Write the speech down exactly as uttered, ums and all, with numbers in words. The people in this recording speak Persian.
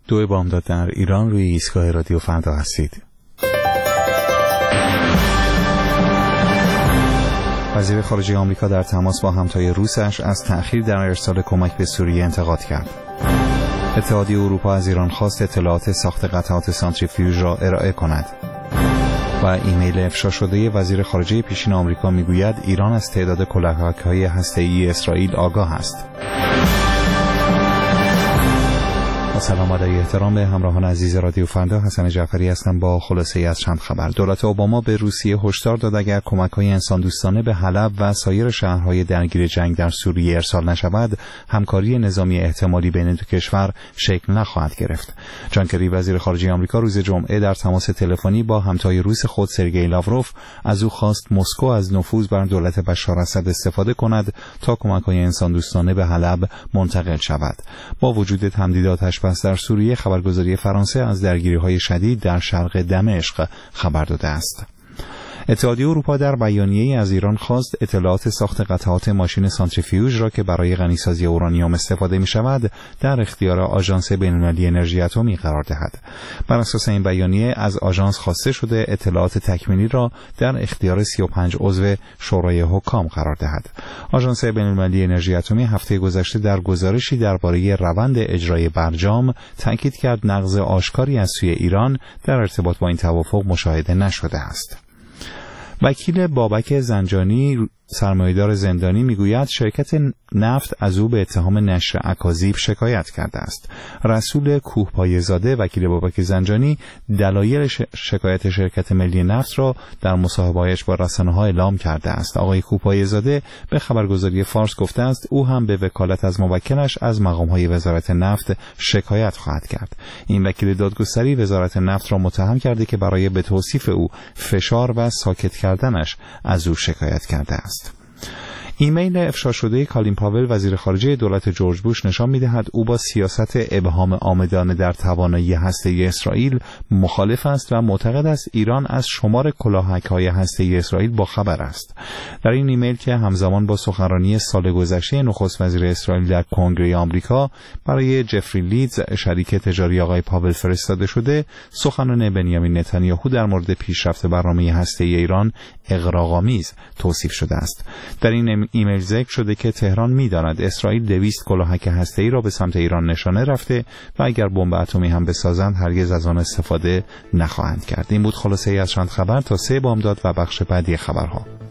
دو بامداد در ایران روی ایستگاه رادیو فردا هستید. وزیر خارجه آمریکا در تماس با همتای روسش از تأخیر در ارسال کمک به سوریه انتقاد کرد. اتحادیه اروپا از ایران خواست اطلاعات ساخت قطعات سانتریفیوژ را ارائه کند. و ایمیل افشا شده وزیر خارجه پیشین آمریکا میگوید ایران از تعداد کلاهک‌های هسته‌ای اسرائیل آگاه است. سلام و احترام به همراهان عزیز رادیو فردا، حسن جعفری هستم با خلاصه از چند خبر. دولت اوباما به روسیه هشدار داد اگر کمک‌های انسان‌دوستانه به حلب و سایر شهرهای درگیر جنگ در سوریه ارسال نشود، همکاری نظامی احتمالی بین دو کشور شکل نخواهد گرفت. جان کری وزیر خارجه آمریکا روز جمعه در تماس تلفنی با همتای روس خود سرگئی لاوروف از او خواست مسکو از نفوذ بر دولت بشار اسد استفاده کند تا کمک‌های انسان‌دوستانه به حلب منتقل شود. با وجود تمدیداتش در سوریه، خبرگزاری فرانسه از درگیری‌های شدید در شرق دمشق خبر داده است. اتحادیه اروپا در بیانیه‌ای از ایران خواست اطلاعات ساخت قطعات ماشین سانتریفیوژ را که برای غنیسازی اورانیوم استفاده می‌شود در اختیار آژانس بین‌المللی انرژی اتمی قرار دهد. بر اساس این بیانیه از آژانس خواسته شده اطلاعات تکمیلی را در اختیار سی و پنج عضو شورای حکام قرار دهد. آژانس بین‌المللی انرژی اتمی هفته گذشته در گزارشی درباره روند اجرای برجام تاکید کرد نقض آشکاری از سوی ایران در ارتباط با این توافق مشاهده نشده است. وکیل بابک زنجانی سرمایه‌دار زندانی میگوید شرکت نفت از او به اتهام نشر اکاذیب شکایت کرده است. رسول کوهپایه‌زاده وکیل بابک زنجانی دلایل شکایت شرکت ملی نفت را در مصاحبه‌اش با رسانه‌ها اعلام کرده است. آقای کوهپایه‌زاده به خبرگزاری فارس گفته است او هم به وکالت از موکلش از مقام‌های وزارت نفت شکایت خواهد کرد. این وکیل دادگستری وزارت نفت را متهم کرده که برای به توصیف او فشار و ساکت کردنش از او شکایت کرده است. ایمیل افشا شده کالین پاول وزیر خارجه دولت جورج بوش نشان می‌دهد او با سیاست ابهام عامدانه در توانایی هسته‌ای اسرائیل مخالف است و معتقد است ایران از شمار کلاهک‌های هسته‌ای اسرائیل باخبر است. در این ایمیل که همزمان با سخنرانی سال گذشته نخست وزیر اسرائیل در کنگره آمریکا برای جفری لیدز شریک تجاری آقای پاول فرستاده شده، سخنان بنیامین نتانیاهو در مورد پیشرفت برنامه هسته‌ای ایران اغراق‌آمیز توصیف شده است. در این ایمیل ذکر شده که تهران می‌داند اسرائیل دویست کلاهک هسته‌ای را به سمت ایران نشانه رفته و اگر بمب اتمی هم بسازند هرگز از آن استفاده نخواهند کرد. این بود خلاصه ای از چند خبر. تا سه بامداد و بخش بعدی خبرها.